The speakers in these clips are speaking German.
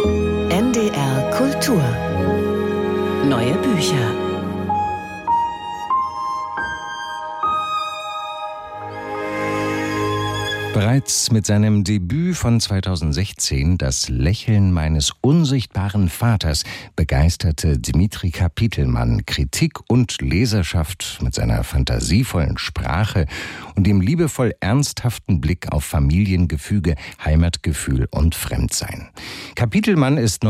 NDR Kultur. Neue Bücher. Bereits mit seinem Debüt von 2016, Das Lächeln meines unsichtbaren Vaters, begeisterte Dimitri Kapitelmann Kritik und Leserschaft mit seiner fantasievollen Sprache und dem liebevoll ernsthaften Blick auf Familiengefüge, Heimatgefühl und Fremdsein. Kapitelmann ist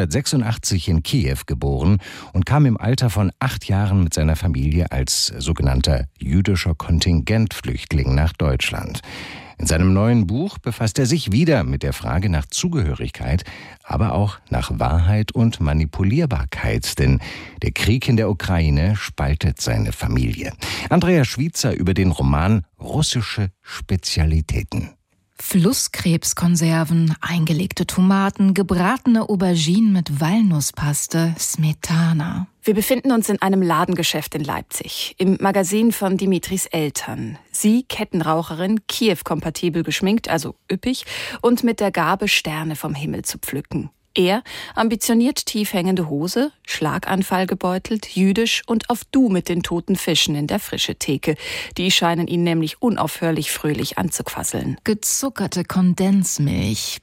1986 in Kiew geboren und kam im Alter von 8 Jahren mit seiner Familie als sogenannter jüdischer Kontingentflüchtling nach Deutschland. In seinem neuen Buch befasst er sich wieder mit der Frage nach Zugehörigkeit, aber auch nach Wahrheit und Manipulierbarkeit, denn der Krieg in der Ukraine spaltet seine Familie. Andrea Schwiezer über den Roman Russische Spezialitäten. Flusskrebskonserven, eingelegte Tomaten, gebratene Auberginen mit Walnusspaste, Smetana. Wir befinden uns in einem Ladengeschäft in Leipzig, im Magazin von Dimitris Eltern. Sie, Kettenraucherin, Kiew-kompatibel geschminkt, also üppig, und mit der Gabe, Sterne vom Himmel zu pflücken. Er, ambitioniert tief hängende Hose, Schlaganfall gebeutelt, jüdisch und auf Du mit den toten Fischen in der Frische-Theke. Die scheinen ihn nämlich unaufhörlich fröhlich anzuquasseln. Gezuckerte Kondensmilch,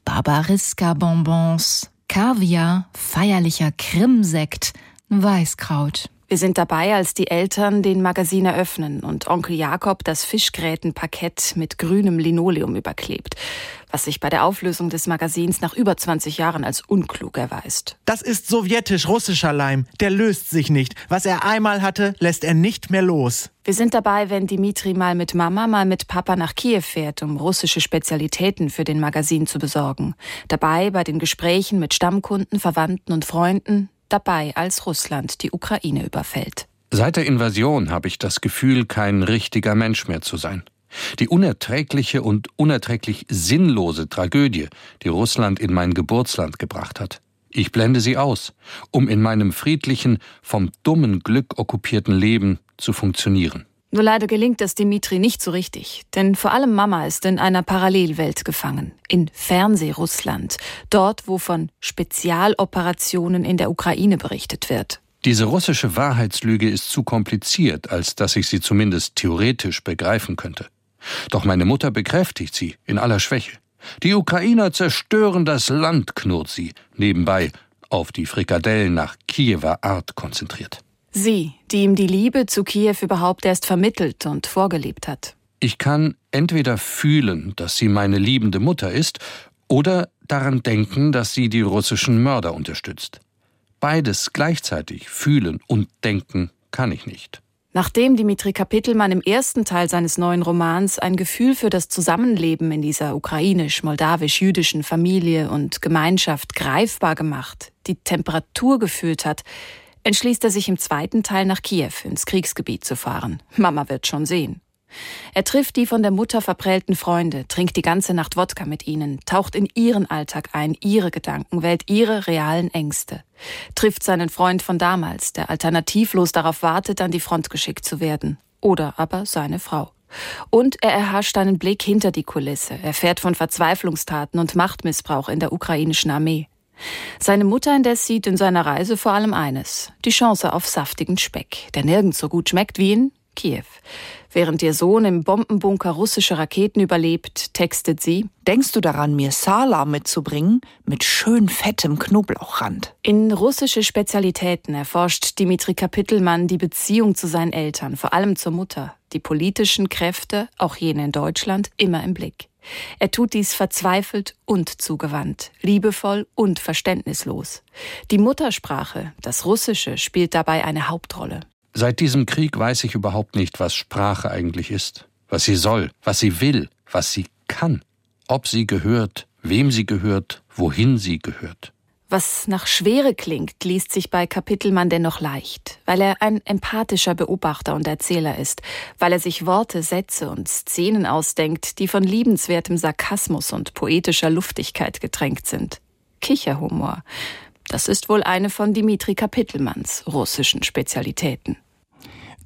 Barbariska-Bonbons, Kaviar, feierlicher Krimsekt, Weißkraut. Wir sind dabei, als die Eltern den Magazin eröffnen und Onkel Jakob das Fischgrätenparkett mit grünem Linoleum überklebt, was sich bei der Auflösung des Magazins nach über 20 Jahren als unklug erweist. Das ist sowjetisch-russischer Leim. Der löst sich nicht. Was er einmal hatte, lässt er nicht mehr los. Wir sind dabei, wenn Dimitri mal mit Mama, mal mit Papa nach Kiew fährt, um russische Spezialitäten für den Magazin zu besorgen. Dabei bei den Gesprächen mit Stammkunden, Verwandten und Freunden. Dabei, als Russland die Ukraine überfällt. Seit der Invasion habe ich das Gefühl, kein richtiger Mensch mehr zu sein. Die unerträgliche und unerträglich sinnlose Tragödie, die Russland in mein Geburtsland gebracht hat. Ich blende sie aus, um in meinem friedlichen, vom dummen Glück okkupierten Leben zu funktionieren. Nur leider gelingt das Dimitri nicht so richtig, denn vor allem Mama ist in einer Parallelwelt gefangen, in Fernseh-Russland, dort, wo von Spezialoperationen in der Ukraine berichtet wird. Diese russische Wahrheitslüge ist zu kompliziert, als dass ich sie zumindest theoretisch begreifen könnte. Doch meine Mutter bekräftigt sie in aller Schwäche. Die Ukrainer zerstören das Land, knurrt sie, nebenbei auf die Frikadellen nach Kiewer Art konzentriert. Sie, die ihm die Liebe zu Kiew überhaupt erst vermittelt und vorgelebt hat. Ich kann entweder fühlen, dass sie meine liebende Mutter ist, oder daran denken, dass sie die russischen Mörder unterstützt. Beides gleichzeitig fühlen und denken kann ich nicht. Nachdem Dimitri Kapitelmann im ersten Teil seines neuen Romans ein Gefühl für das Zusammenleben in dieser ukrainisch-moldawisch-jüdischen Familie und Gemeinschaft greifbar gemacht, die Temperatur gefühlt hat, entschließt er sich im zweiten Teil nach Kiew ins Kriegsgebiet zu fahren. Mama wird schon sehen. Er trifft die von der Mutter verprellten Freunde, trinkt die ganze Nacht Wodka mit ihnen, taucht in ihren Alltag ein, ihre Gedankenwelt, ihre realen Ängste. Trifft seinen Freund von damals, der alternativlos darauf wartet, an die Front geschickt zu werden. Oder aber seine Frau. Und er erhascht einen Blick hinter die Kulisse, erfährt von Verzweiflungstaten und Machtmissbrauch in der ukrainischen Armee. Seine Mutter indes sieht in seiner Reise vor allem eines: die Chance auf saftigen Speck, der nirgends so gut schmeckt wie in Kiew. Während ihr Sohn im Bombenbunker russische Raketen überlebt, textet sie: Denkst du daran, mir Salam mitzubringen? Mit schön fettem Knoblauchrand. In Russische Spezialitäten erforscht Dimitri Kapitelmann die Beziehung zu seinen Eltern, vor allem zur Mutter. Die politischen Kräfte, auch jene in Deutschland, immer im Blick. Er tut dies verzweifelt und zugewandt, liebevoll und verständnislos. Die Muttersprache, das Russische, spielt dabei eine Hauptrolle. Seit diesem Krieg weiß ich überhaupt nicht, was Sprache eigentlich ist, was sie soll, was sie will, was sie kann, ob sie gehört, wem sie gehört, wohin sie gehört. Was nach Schwere klingt, liest sich bei Kapitelmann dennoch leicht, weil er ein empathischer Beobachter und Erzähler ist, weil er sich Worte, Sätze und Szenen ausdenkt, die von liebenswertem Sarkasmus und poetischer Luftigkeit getränkt sind. Kicherhumor, das ist wohl eine von Dimitri Kapitelmanns russischen Spezialitäten.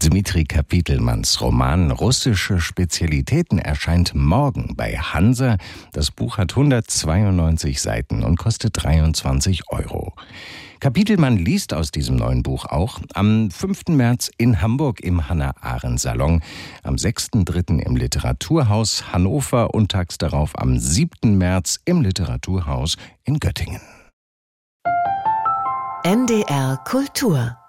Dmitri Kapitelmanns Roman Russische Spezialitäten erscheint morgen bei Hansa. Das Buch hat 192 Seiten und kostet 23 €. Kapitelmann liest aus diesem neuen Buch auch am 5. März in Hamburg im Hannah-Arendt-Salon, am 6.3. im Literaturhaus Hannover und tags darauf am 7. März im Literaturhaus in Göttingen. NDR Kultur